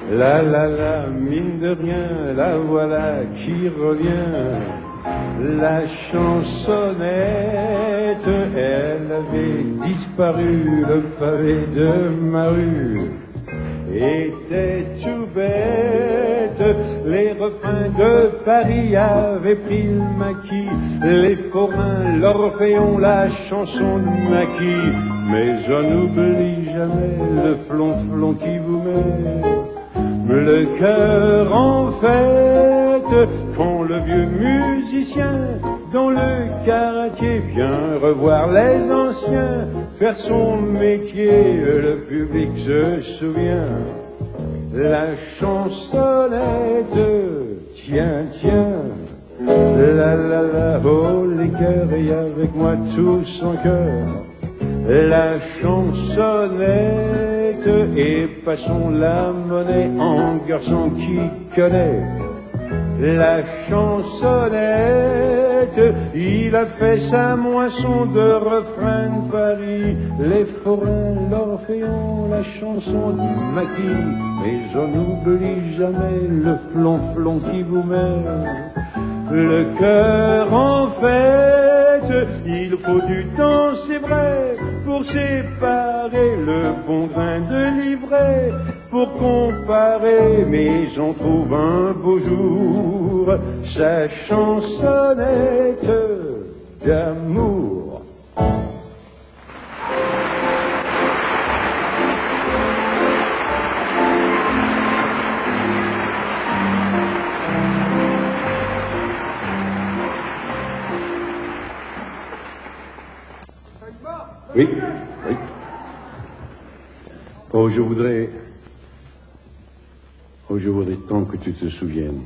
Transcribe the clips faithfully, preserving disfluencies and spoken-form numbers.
La la la, mine de rien, la voilà qui revient. La chansonnette, elle avait disparu, le pavé de ma rue était tout bête. Les refrains de Paris avaient pris le maquis, les forains, l'orphéon, la chanson de maquis. Mais je n'oublie jamais le flonflon qui vous met le cœur en fête quand le vieux musicien dans le quartier vient revoir les anciens faire son métier. Le public se souvient, la chansonnette, tiens, tiens, la la la, oh les cœurs, et avec moi tous en cœur, la chansonnette. Et passons la monnaie en garçon qui connaît la chansonnette. Il a fait sa moisson de refrains de Paris, les forains, l'orphéon, la chanson du maquis. Mais je n'oublie jamais le flonflon qui vous met le cœur en fête. Il faut du temps, c'est vrai, pour séparer le bon grain de l'ivraie, pour comparer, mais j'en trouve un beau jour, sa chansonnette d'amour. Oui, oui. Oh, je voudrais... Oh, je voudrais tant que tu te souviennes.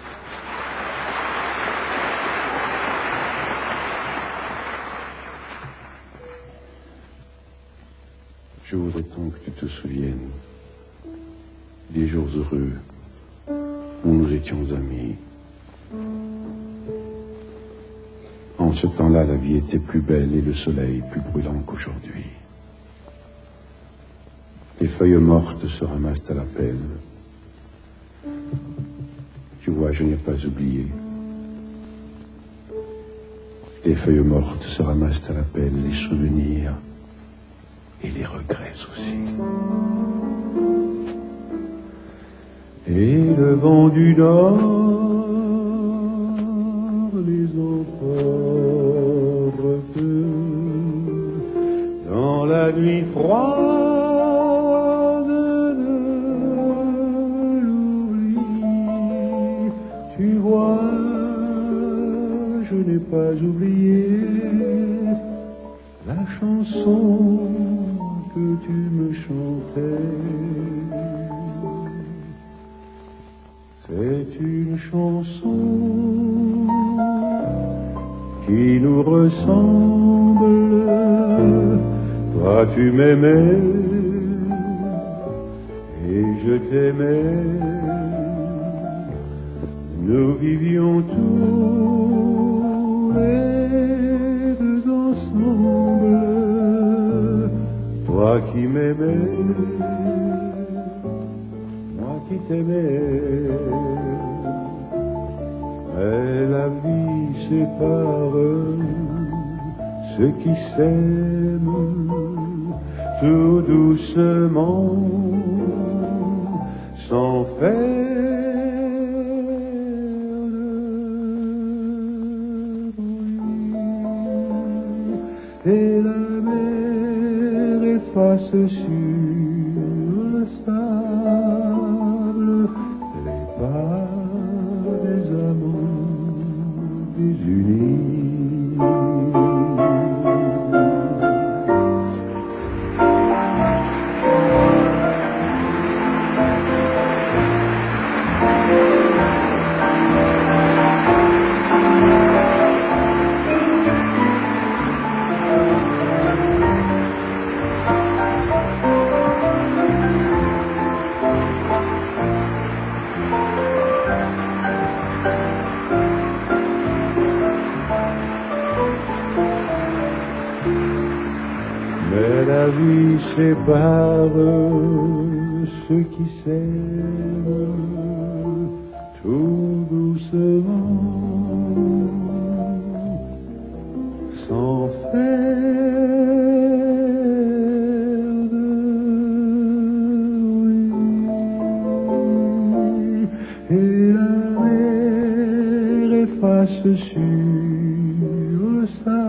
Je voudrais tant que tu te souviennes des jours heureux où nous étions amis. En ce temps-là, la vie était plus belle et le soleil plus brûlant qu'aujourd'hui. Les feuilles mortes se ramassent à la pelle. Tu vois, je n'ai pas oublié. Les feuilles mortes se ramassent à la pelle, les souvenirs et les regrets aussi. Et le vent du nord les emporte dans la nuit froide de l'oubli. Tu vois, je n'ai pas oublié la chanson que tu me chantais. C'est une chanson qui nous ressemble. Toi tu m'aimais et je t'aimais. Nous vivions tous les deux ensemble. Toi qui m'aimais, moi qui t'aimais. Mais la vie sépare ceux qui s'aiment tout doucement, sans faire de bruit. Et la mer efface sur le sable les pas des amants désunis. Mais la vie sépare ceux qui s'aiment tout doucement, sans faire de bruit. Et la mer efface sur sa